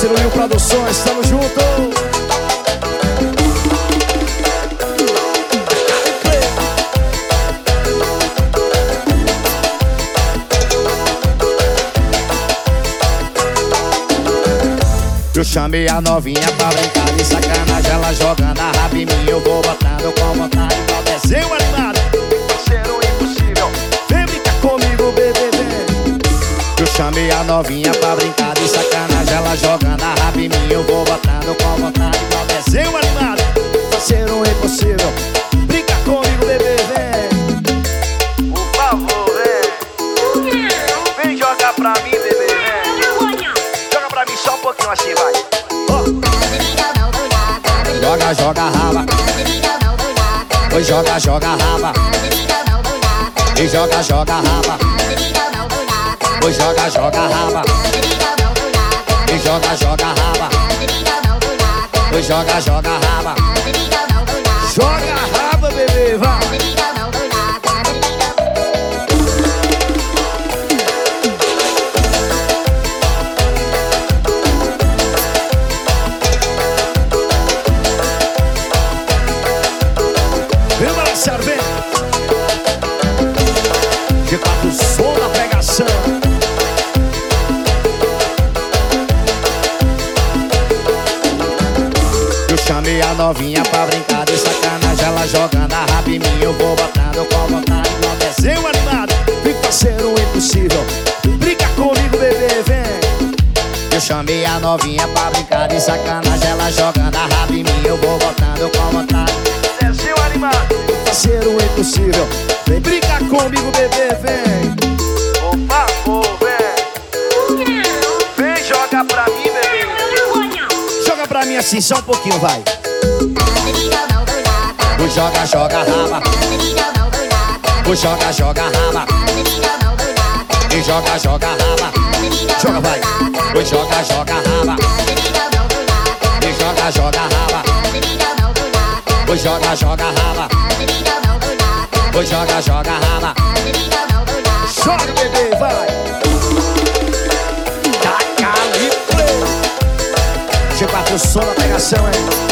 parceiro Will Produções, tamo junto. Eu chamei a novinha pra brincar de sacanagem, ela jogando a raba em mim, eu vou botando com vontade. Qual desenho animado? Parceiro impossível, vem brincar comigo, bebê, vem. Eu chamei a novinha pra brincar de sacanagem, ela jogando a raba em mim, eu vou botando com vontade. Qual desenho animado? Parceiro impossível, brinca comigo, bebê, vem. Por favor, vem. Vem jogar pra mim, bebê, vem. Joga pra mim só um pouquinho assim, vai. Joga, joga a raba. Oi, joga, joga a raba. E joga, joga a raba. Oi, joga, joga a raba. E joga, joga a raba. Oi, joga, joga a raba. Joga a raba, bebê, vai. Vem balançar, vem. G4 som na pegação. Eu chamei a novinha pra brincar de sacanagem, ela jogando a raba em mim, eu vou botando com vontade. Qual desenho animado? Vem parceiro impossível, brinca comigo, bebê, vem. Eu chamei a novinha pra brincar de sacanagem, ela jogando a raba em mim, eu vou botando com vontade. Desenho animado. Parceiro impossível, vem brincar comigo, bebê, vem. Por favor, vem. Vem jogar pra mim, bebê. Joga pra mim assim, só um pouquinho, vai. O joga, joga a raba. O joga, joga a raba. E joga, joga a raba. Joga, vai. O joga, joga a raba. E joga, joga a raba. O joga, joga a raba. O joga, joga a raba. Joga, bebê, vai. Taca ali, play. G4 som na pegação, hein.